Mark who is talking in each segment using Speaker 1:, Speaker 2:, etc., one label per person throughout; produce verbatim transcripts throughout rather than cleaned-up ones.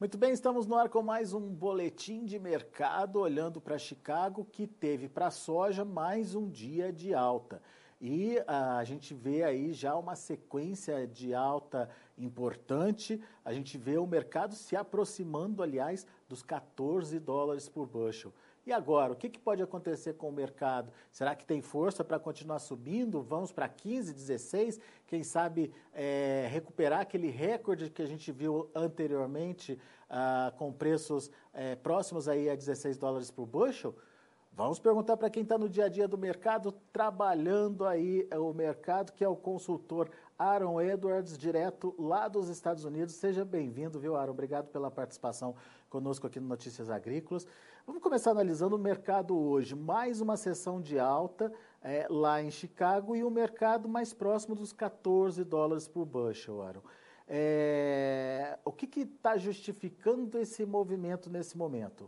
Speaker 1: Muito bem, estamos no ar com mais um boletim de mercado, olhando para Chicago, que teve para a soja mais um dia de alta. E a gente vê aí já uma sequência de alta importante, a gente vê o mercado se aproximando, aliás, dos quatorze dólares por bushel. E agora, o que, que pode acontecer com o mercado? Será que tem força para continuar subindo? Vamos para quinze, dezesseis? Quem sabe é, recuperar aquele recorde que a gente viu anteriormente ah, com preços é, próximos aí a dezesseis dólares por bushel? Vamos perguntar para quem está no dia a dia do mercado, trabalhando aí o mercado, que é o consultor Aaron Edwards, direto lá dos Estados Unidos. Seja bem-vindo, viu, Aaron? Obrigado pela participação conosco aqui no Notícias Agrícolas. Vamos começar analisando o mercado hoje. Mais uma sessão de alta é, lá em Chicago e o mercado mais próximo dos quatorze dólares por bushel, Aaron. É, o que está justificando esse movimento nesse momento?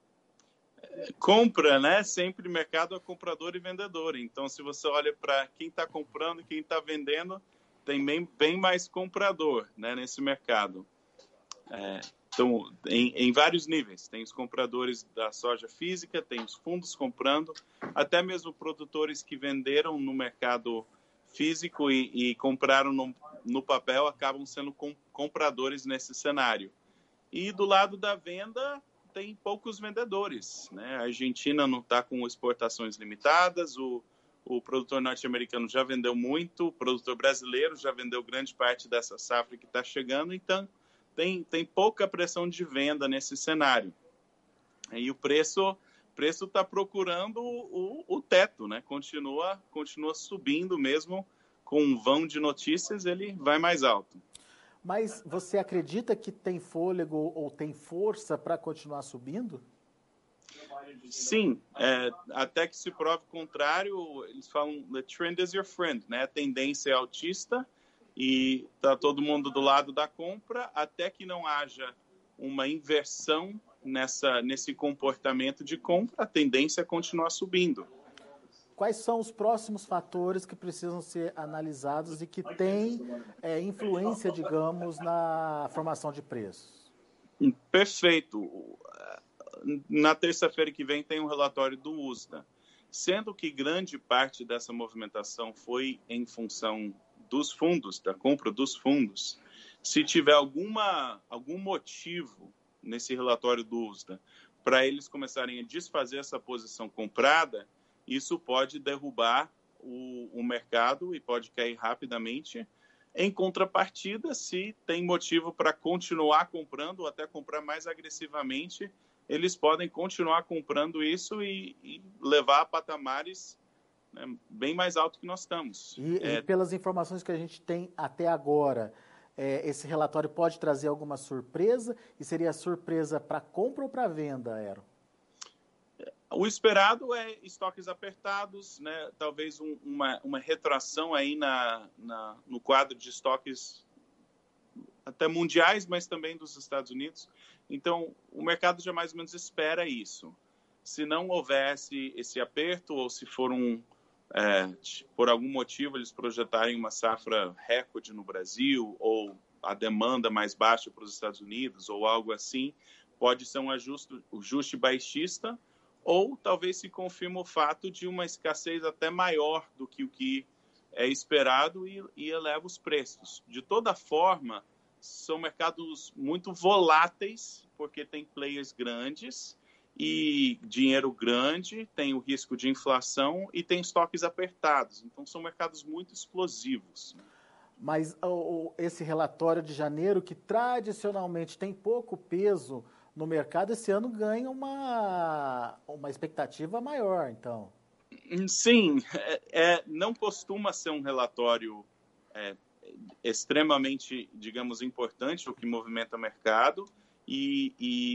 Speaker 2: Compra, né? Sempre mercado é comprador e vendedor. Então, se você olha para quem está comprando e quem está vendendo, tem bem, bem mais comprador, né, nesse mercado. É, então, em, em vários níveis. Tem os compradores da soja física, tem os fundos comprando, até mesmo produtores que venderam no mercado físico e, e compraram no, no papel acabam sendo com, compradores nesse cenário. E do lado da venda, tem poucos vendedores, né? A Argentina não está com exportações limitadas, o, o produtor norte-americano já vendeu muito, o produtor brasileiro já vendeu grande parte dessa safra que está chegando, então tem, tem pouca pressão de venda nesse cenário. E o preço preço está procurando o, o, o teto, né? Continua, continua subindo mesmo, com um vão de notícias, ele vai mais alto.
Speaker 1: Mas você acredita que tem fôlego ou tem força para continuar subindo?
Speaker 2: Sim, é, até que se prove o contrário, eles falam the trend is your friend, né? A tendência é altista e está todo mundo do lado da compra, até que não haja uma inversão nessa, nesse comportamento de compra, a tendência é continuar subindo.
Speaker 1: Quais são os próximos fatores que precisam ser analisados e que têm é, influência, digamos, na formação de preços?
Speaker 2: Perfeito. Na terça-feira que vem tem um relatório do U S D A, sendo que grande parte dessa movimentação foi em função dos fundos, da compra dos fundos. Se tiver alguma, algum motivo nesse relatório do U S D A para eles começarem a desfazer essa posição comprada, isso pode derrubar o, o mercado e pode cair rapidamente. Em contrapartida, se tem motivo para continuar comprando ou até comprar mais agressivamente, eles podem continuar comprando isso e, e levar a patamares, né, bem mais altos que nós estamos.
Speaker 1: E,
Speaker 2: é...
Speaker 1: e pelas informações que a gente tem até agora, é, esse relatório pode trazer alguma surpresa? E seria surpresa para compra ou para venda, Aaron?
Speaker 2: O esperado é estoques apertados, né? Talvez um, uma, uma retração aí na, na, no quadro de estoques até mundiais, mas também dos Estados Unidos. Então, o mercado já mais ou menos espera isso. Se não houvesse esse aperto, ou se for um, é, por algum motivo eles projetarem uma safra recorde no Brasil, ou a demanda mais baixa para os Estados Unidos, ou algo assim, pode ser um ajuste, um ajuste baixista, ou talvez se confirme o fato de uma escassez até maior do que o que é esperado e, e eleva os preços. De toda forma, são mercados muito voláteis, porque tem players grandes e dinheiro grande, tem o risco de inflação e tem estoques apertados. Então, são mercados muito explosivos.
Speaker 1: Mas o, esse relatório de janeiro, que tradicionalmente tem pouco peso no mercado, esse ano ganha uma, uma expectativa maior, então.
Speaker 2: Sim, é, é, não costuma ser um relatório é, extremamente, digamos, importante, o que movimenta o mercado, e, e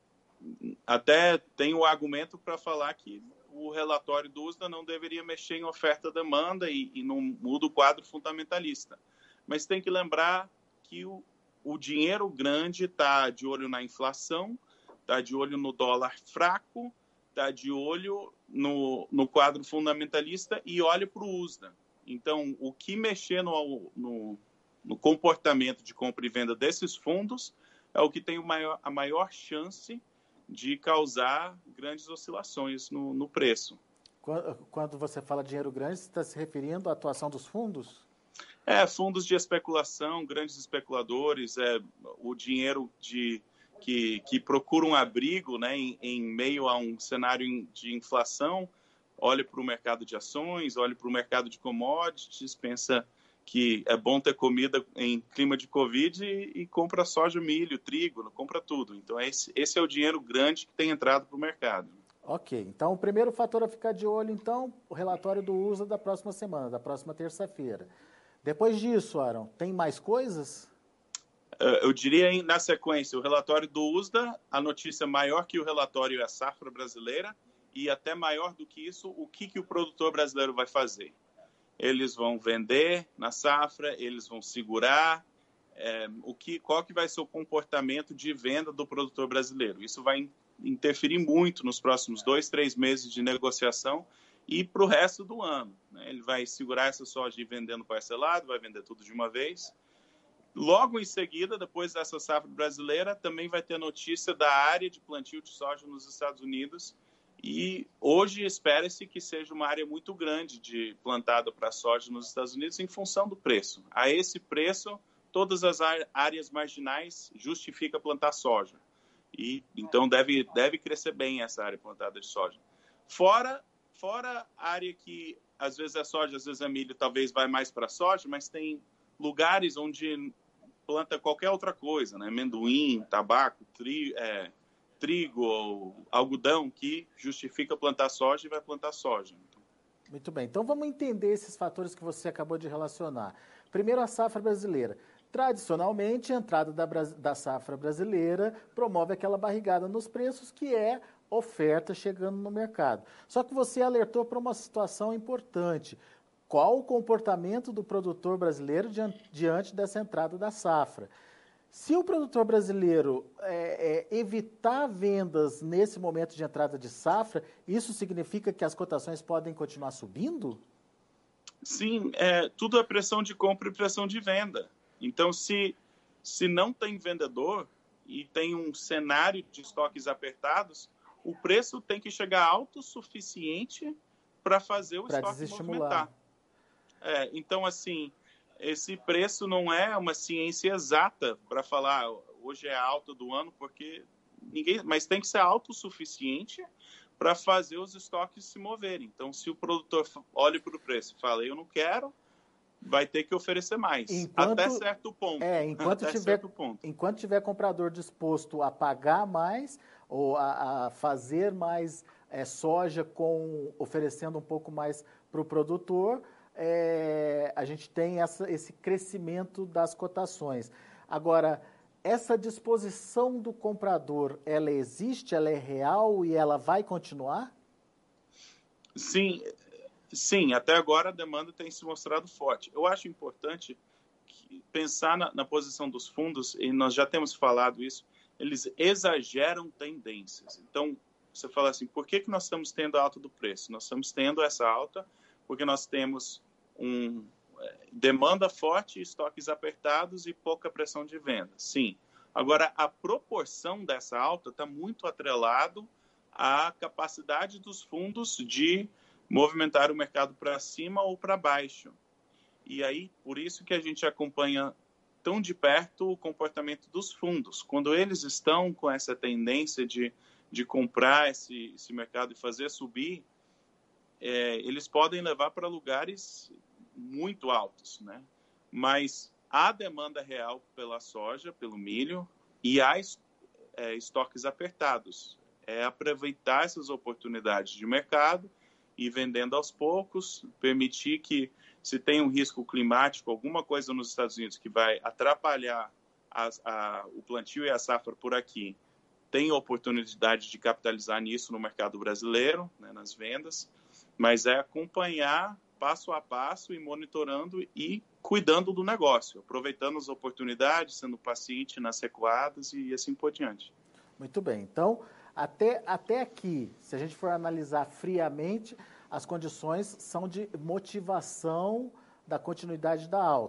Speaker 2: até tem o argumento para falar que o relatório do U S D A não deveria mexer em oferta-demanda e, e não muda o quadro fundamentalista. Mas tem que lembrar que o O dinheiro grande está de olho na inflação, está de olho no dólar fraco, está de olho no, no quadro fundamentalista e olha para o U S D A. Então, o que mexer no, no, no comportamento de compra e venda desses fundos é o que tem o maior, a maior chance de causar grandes oscilações no, no preço.
Speaker 1: Quando você fala dinheiro grande, você está se referindo à atuação dos fundos?
Speaker 2: É, fundos de especulação, grandes especuladores, é, o dinheiro de, que, que procura um abrigo, né, em, em meio a um cenário de inflação, olha para o mercado de ações, olha para o mercado de commodities, pensa que é bom ter comida em clima de Covid e, e compra soja, milho, trigo, compra tudo. Então, esse, esse é o dinheiro grande que tem entrado para o mercado.
Speaker 1: Ok, então o primeiro fator a ficar de olho, então, o relatório do U S D A da próxima semana, da próxima terça-feira. Depois disso, Aaron, tem mais coisas?
Speaker 2: Eu diria, na sequência, o relatório do U S D A, a notícia maior que o relatório é a safra brasileira, e até maior do que isso, o que, que o produtor brasileiro vai fazer. Eles vão vender na safra, eles vão segurar, é, o que, qual que vai ser o comportamento de venda do produtor brasileiro. Isso vai interferir muito nos próximos dois, três meses de negociação e para o resto do ano, né? Ele vai segurar essa soja e vendendo parcelado, vai vender tudo de uma vez. Logo em seguida, depois dessa safra brasileira, também vai ter notícia da área de plantio de soja nos Estados Unidos. E hoje espera-se que seja uma área muito grande de plantada para soja nos Estados Unidos em função do preço. A esse preço, todas as áreas marginais justificam plantar soja. E então deve, deve crescer bem essa área plantada de soja. Fora, fora a área que às vezes é soja, às vezes é milho, talvez vai mais para soja, mas tem lugares onde planta qualquer outra coisa, né? Amendoim, tabaco, tri, é, trigo ou algodão, que justifica plantar soja e vai plantar soja.
Speaker 1: Muito bem, então vamos entender esses fatores que você acabou de relacionar. Primeiro, a safra brasileira. Tradicionalmente, a entrada da, da safra brasileira promove aquela barrigada nos preços, que é oferta chegando no mercado. Só que você alertou para uma situação importante. Qual o comportamento do produtor brasileiro diante, diante dessa entrada da safra? Se o produtor brasileiro é, é, evitar vendas nesse momento de entrada de safra, isso significa que as cotações podem continuar subindo?
Speaker 2: Sim, é, tudo é pressão de compra e pressão de venda. Então, se, se não tem vendedor e tem um cenário de estoques apertados, o preço tem que chegar alto o suficiente para fazer o
Speaker 1: pra
Speaker 2: estoque movimentar. É, então, assim, esse preço não é uma ciência exata para falar hoje é a alta do ano, porque ninguém, mas tem que ser alto o suficiente para fazer os estoques se moverem. Então, se o produtor olha para o preço e fala, eu não quero, vai ter que oferecer mais, enquanto, até certo ponto.
Speaker 1: É, enquanto,
Speaker 2: até
Speaker 1: tiver,
Speaker 2: certo ponto.
Speaker 1: enquanto tiver comprador disposto a pagar mais ou a, a fazer mais é, soja com oferecendo um pouco mais para o produtor, é, a gente tem essa, esse crescimento das cotações. Agora, essa disposição do comprador, ela existe, ela é real e ela vai continuar?
Speaker 2: Sim, sim, até agora a demanda tem se mostrado forte. Eu acho importante pensar na, na posição dos fundos, e nós já temos falado isso, eles exageram tendências. Então, você fala assim, por que, que nós estamos tendo a alta do preço? Nós estamos tendo essa alta porque nós temos um, demanda forte, estoques apertados e pouca pressão de venda. Sim. Agora, a proporção dessa alta está muito atrelado à capacidade dos fundos de movimentar o mercado para cima ou para baixo. E aí, por isso que a gente acompanha tão de perto o comportamento dos fundos. Quando eles estão com essa tendência de, de comprar esse, esse mercado e fazer subir, é, eles podem levar para lugares muito altos, né? Mas há demanda real pela soja, pelo milho, e há é, estoques apertados. É aproveitar essas oportunidades de mercado e vendendo aos poucos, permitir que, se tem um risco climático, alguma coisa nos Estados Unidos que vai atrapalhar a, a, o plantio e a safra por aqui, tem oportunidade de capitalizar nisso no mercado brasileiro, né, nas vendas, mas é acompanhar passo a passo e monitorando e cuidando do negócio, aproveitando as oportunidades, sendo paciente nas recuadas e assim por diante.
Speaker 1: Muito bem. Então, até, até aqui, se a gente for analisar friamente, as condições são de motivação da continuidade da alta.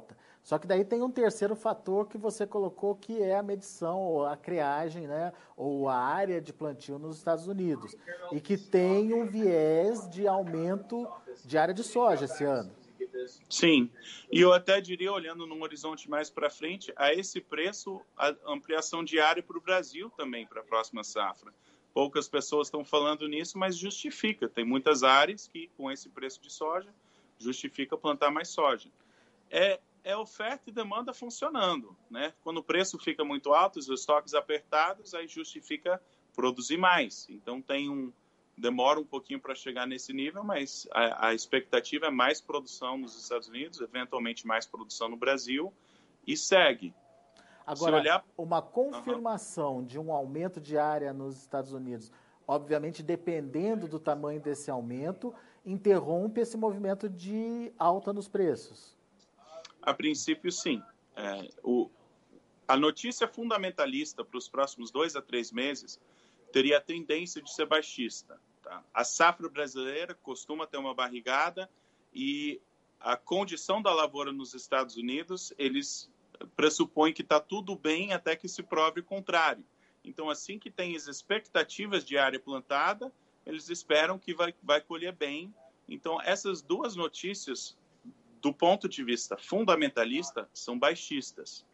Speaker 1: Só que daí tem um terceiro fator que você colocou, que é a medição, ou a criagem, né, ou a área de plantio nos Estados Unidos, e que tem um viés de aumento de área de soja esse ano.
Speaker 2: Sim, e eu até diria, olhando num horizonte mais para frente, a esse preço, a ampliação de área para o Brasil também, para a próxima safra. Poucas pessoas estão falando nisso, mas justifica. Tem muitas áreas que, com esse preço de soja, justifica plantar mais soja. É, é oferta e demanda funcionando, né? Quando o preço fica muito alto, os estoques apertados, aí justifica produzir mais. Então, tem um... demora um pouquinho para chegar nesse nível, mas a, a expectativa é mais produção nos Estados Unidos, eventualmente mais produção no Brasil, e segue.
Speaker 1: Agora, olhar... uma confirmação uhum. de um aumento de área nos Estados Unidos, obviamente, dependendo do tamanho desse aumento, interrompe esse movimento de alta nos preços?
Speaker 2: A princípio, sim. É, o, a notícia fundamentalista para os próximos dois a três meses teria a tendência de ser baixista. Tá? A safra brasileira costuma ter uma barrigada e a condição da lavoura nos Estados Unidos, eles pressupõem que está tudo bem até que se prove o contrário. Então, assim que tem as expectativas de área plantada, eles esperam que vai, vai colher bem. Então, essas duas notícias, do ponto de vista fundamentalista, são baixistas.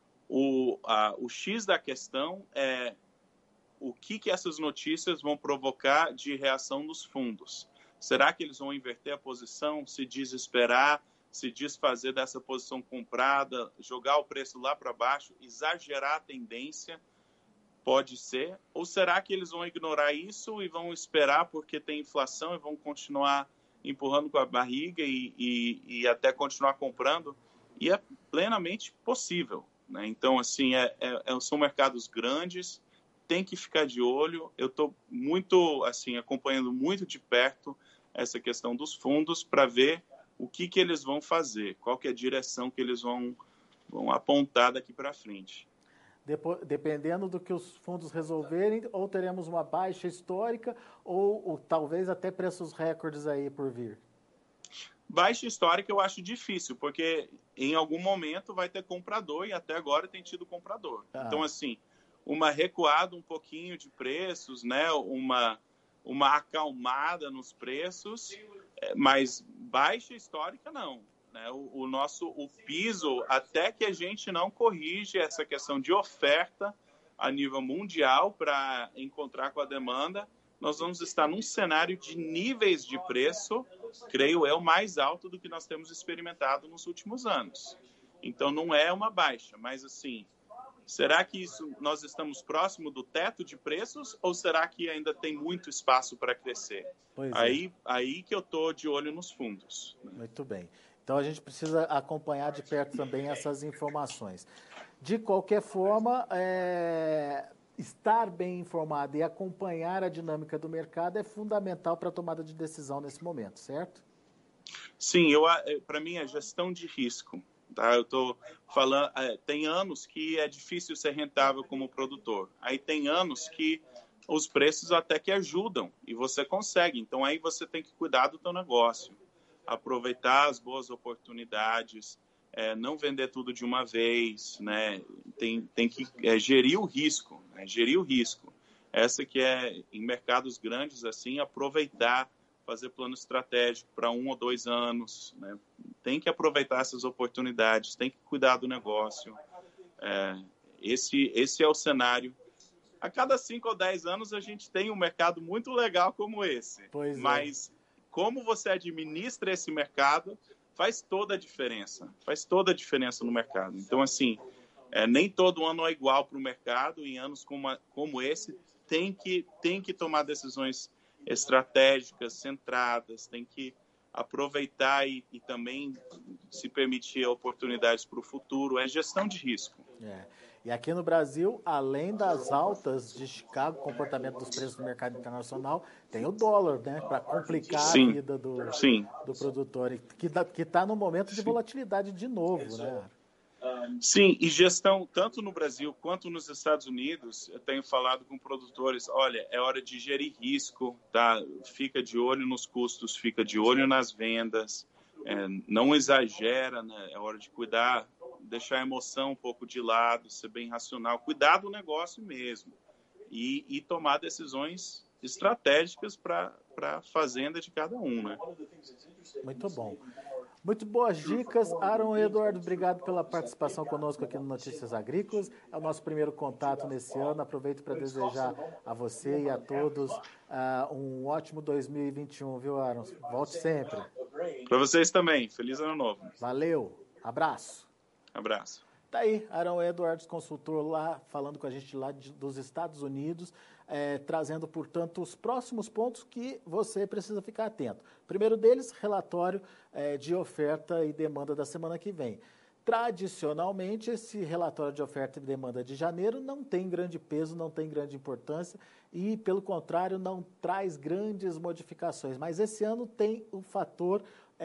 Speaker 2: O, a, o X da questão é o que, que essas notícias vão provocar de reação nos fundos. Será que eles vão inverter a posição, se desesperar, se desfazer dessa posição comprada, jogar o preço lá para baixo, exagerar a tendência? Pode ser. Ou será que eles vão ignorar isso e vão esperar porque tem inflação e vão continuar empurrando com a barriga e, e, e até continuar comprando? E é plenamente possível, né? Então, assim, é, é, são mercados grandes, tem que ficar de olho. Eu estou muito, assim, acompanhando muito de perto essa questão dos fundos para ver o que, que eles vão fazer, qual que é a direção que eles vão, vão apontar daqui para frente.
Speaker 1: Depois, dependendo do que os fundos resolverem, ou teremos uma baixa histórica, ou, ou talvez até preços recordes aí por vir.
Speaker 2: Baixa histórica eu acho difícil, porque em algum momento vai ter comprador, e até agora tem tido comprador. Ah. Então, assim, uma recuada um pouquinho de preços, né? uma, uma acalmada nos preços, mas baixa histórica não. Né? O, o nosso o piso, até que a gente não corrige essa questão de oferta a nível mundial para encontrar com a demanda, nós vamos estar num cenário de níveis de preço, creio eu, mais alto do que nós temos experimentado nos últimos anos. Então, não é uma baixa, mas assim, será que isso, nós estamos próximo do teto de preços ou será que ainda tem muito espaço para crescer? Pois aí, é. aí que eu estou de olho nos fundos.
Speaker 1: Muito bem. Então, a gente precisa acompanhar de perto também essas informações. De qualquer forma, é... estar bem informado e acompanhar a dinâmica do mercado é fundamental para a tomada de decisão nesse momento, certo?
Speaker 2: Sim, eu, para mim é gestão de risco. Tá? Eu estou falando, tem anos que é difícil ser rentável como produtor. Aí tem anos que os preços até que ajudam e você consegue. Então aí você tem que cuidar do teu negócio, aproveitar as boas oportunidades, é, não vender tudo de uma vez, né? Tem, tem que é, gerir o risco, né? Gerir o risco. Essa que é, em mercados grandes assim, aproveitar, fazer plano estratégico para um ou dois anos, né? Tem que aproveitar essas oportunidades, tem que cuidar do negócio. É, esse, esse é o cenário. A cada cinco ou dez anos a gente tem um mercado muito legal como esse. Pois mas é. Como você administra esse mercado faz toda a diferença. Faz toda a diferença no mercado. Então, assim, é, nem todo ano é igual para o mercado. Em anos como, a, como esse, tem que, tem que tomar decisões estratégicas, centradas, tem que aproveitar e, e também se permitir oportunidades para o futuro. É gestão de risco.
Speaker 1: É. E aqui no Brasil, além das altas de Chicago, comportamento dos preços no mercado internacional, tem o dólar, né, para complicar sim, a vida do, sim. do produtor, que está no momento de sim. volatilidade de novo, né?
Speaker 2: Sim, e gestão, tanto no Brasil quanto nos Estados Unidos, eu tenho falado com produtores, olha, é hora de gerir risco, tá? Fica de olho nos custos, fica de olho nas vendas, é, não exagera, né? É hora de cuidar deixar a emoção um pouco de lado, ser bem racional, cuidar do negócio mesmo e, e tomar decisões estratégicas para a fazenda de cada um, né?
Speaker 1: Muito bom. Muito boas dicas. Aaron Eduardo, obrigado pela participação conosco aqui no Notícias Agrícolas. É o nosso primeiro contato nesse ano. Aproveito para desejar a você e a todos uh, um ótimo dois mil e vinte e um, viu, Aaron? Volte sempre.
Speaker 2: Para vocês também. Feliz ano novo.
Speaker 1: Valeu. Abraço.
Speaker 2: Abraço.
Speaker 1: Tá aí, Aaron Edwards, consultor lá, falando com a gente lá de, dos Estados Unidos, é, trazendo, portanto, os próximos pontos que você precisa ficar atento. Primeiro deles, relatório é, de oferta e demanda da semana que vem. Tradicionalmente, esse relatório de oferta e demanda de janeiro não tem grande peso, não tem grande importância e, pelo contrário, não traz grandes modificações. Mas esse ano tem o fator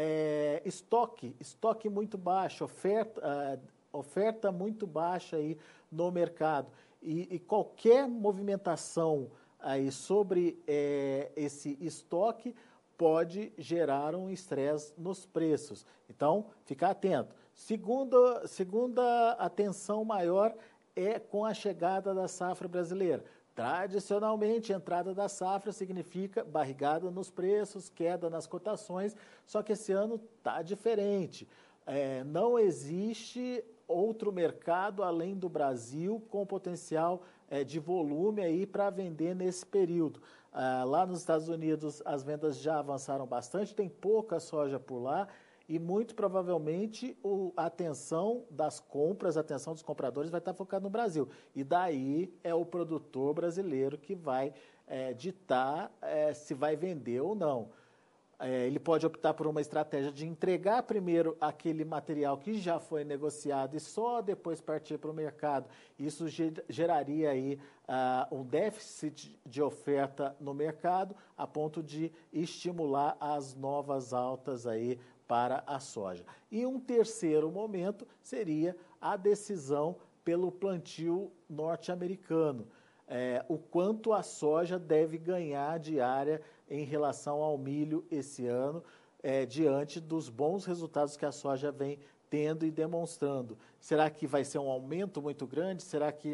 Speaker 1: é, estoque, estoque muito baixo, oferta... Uh, oferta muito baixa aí no mercado. E, e qualquer movimentação aí sobre é, esse estoque pode gerar um estresse nos preços. Então, ficar atento. Segunda, segunda atenção maior é com a chegada da safra brasileira. Tradicionalmente, a entrada da safra significa barrigada nos preços, queda nas cotações, só que esse ano está diferente. É, não existe outro mercado além do Brasil com potencial é, de volume aí para vender nesse período. Ah, lá nos Estados Unidos as vendas já avançaram bastante, tem pouca soja por lá e muito provavelmente o, a atenção das compras, a atenção dos compradores vai estar focada no Brasil. E daí é o produtor brasileiro que vai é, ditar é, se vai vender ou não. É, ele pode optar por uma estratégia de entregar primeiro aquele material que já foi negociado e só depois partir para o mercado. Isso geraria aí uh, um déficit de oferta no mercado a ponto de estimular as novas altas aí para a soja. E um terceiro momento seria a decisão pelo plantio norte-americano. É, o quanto a soja deve ganhar de área em relação ao milho esse ano, é, diante dos bons resultados que a soja vem tendo e demonstrando. Será que vai ser um aumento muito grande? Será que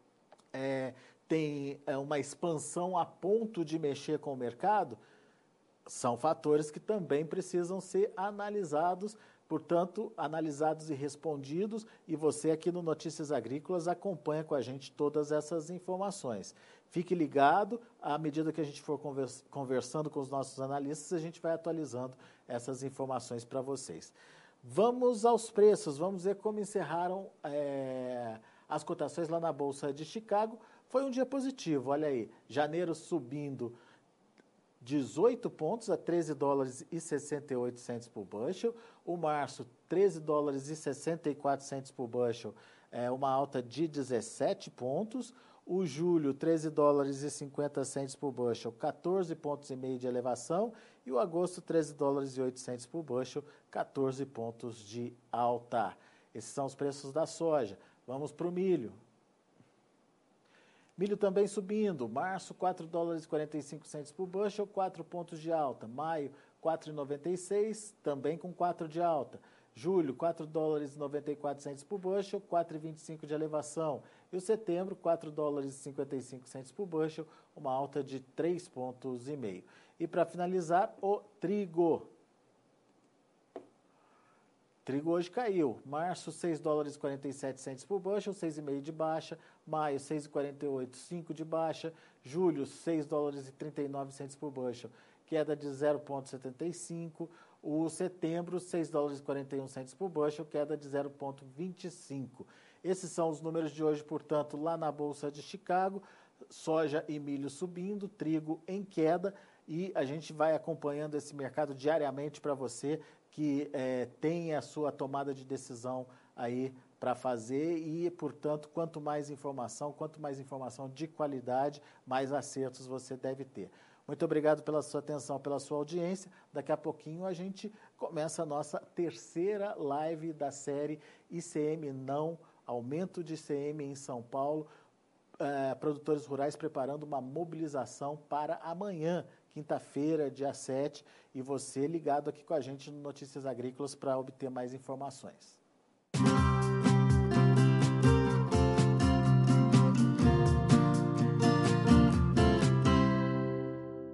Speaker 1: é, tem é, uma expansão a ponto de mexer com o mercado? São fatores que também precisam ser analisados, portanto, analisados e respondidos, e você aqui no Notícias Agrícolas acompanha com a gente todas essas informações. Fique ligado, à medida que a gente for conversando com os nossos analistas, a gente vai atualizando essas informações para vocês. Vamos aos preços, vamos ver como encerraram é, as cotações lá na Bolsa de Chicago. Foi um dia positivo, olha aí, janeiro subindo dezoito pontos a treze dólares e sessenta e oito centos por bushel, o março treze dólares e sessenta e quatro centos por bushel, é uma alta de dezessete pontos, o julho treze dólares e cinquenta centos por bushel, quatorze pontos e meio de elevação, e o agosto treze dólares e oito centos por bushel, quatorze pontos de alta. Esses são os preços da soja. Vamos para o milho. Milho também subindo, março quatro dólares e quarenta e cinco centos por bushel, quatro pontos de alta. Maio quatro reais e noventa e seis, também com quatro de alta. Julho quatro dólares e noventa e quatro centos por bushel, quatro reais e vinte e cinco de elevação. E o setembro quatro dólares e cinquenta e cinco centos por bushel, uma alta de três pontos e meio. E para finalizar, o trigo. Trigo hoje caiu. Março, seis dólares e quarenta e sete centos por bushel, seis vírgula cinco de baixa. Maio, seis reais e quarenta e oito, cinco de baixa. Julho, seis dólares e trinta e nove centos por bushel, queda de zero vírgula setenta e cinco. O setembro, seis dólares e quarenta e um centos por bushel, queda de zero vírgula vinte e cinco. Esses são os números de hoje, portanto, lá na Bolsa de Chicago. Soja e milho subindo, trigo em queda. E a gente vai acompanhando esse mercado diariamente para você que é, tem a sua tomada de decisão aí para fazer e, portanto, quanto mais informação, quanto mais informação de qualidade, mais acertos você deve ter. Muito obrigado pela sua atenção, pela sua audiência. Daqui a pouquinho a gente começa a nossa terceira live da série I C M Não, aumento de I C M em São Paulo, uh, produtores rurais preparando uma mobilização para amanhã, quinta-feira, dia sete, e você ligado aqui com a gente no Notícias Agrícolas para obter mais informações.